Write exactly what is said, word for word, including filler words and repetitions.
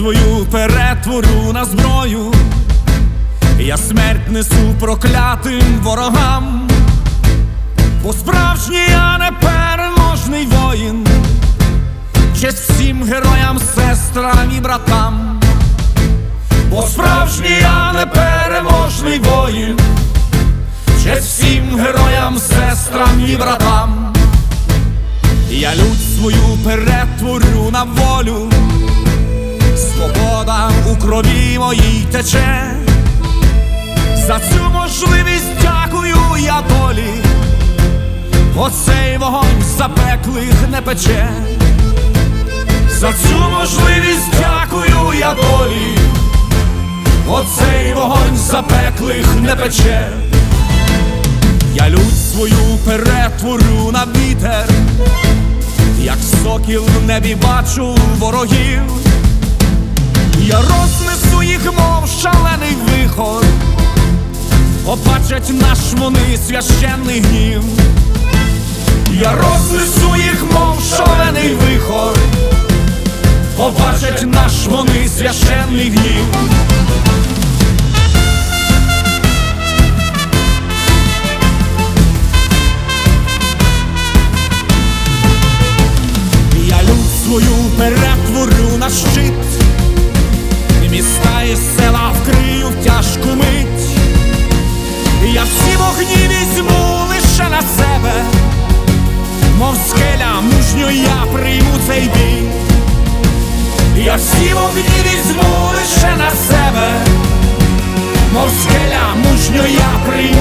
свою перетворю на зброю, я смерть несу проклятим ворогам, бо справжній, а не переможний воїн. Честь всім героям, сестрам і братам, бо справжній, а не переможний воїн. Честь всім героям, сестрам і братам. Я лють свою перетворю на волю, свобода у крові моїй тече. За цю можливість дякую я долі, оцей вогонь запеклих не пече. За цю можливість дякую я долі, оцей вогонь запеклих не пече. Я лють свою перетворю на вітер, як сокіл в небі бачу ворогів. Я рознесу їх, мов шалений вихор, побачать наш вони священний гнів. Я рознесу їх, мов шалений вихор, побачать наш вони священний гнів. Я лють свою перетворю на щит, міста і села вкрию в тяжку мить. Я всі вогні візьму лише на себе, мов скеля мужньо я прийму цей бій. Я всі вогні візьму лише на себе, мов скеля мужньо я прийму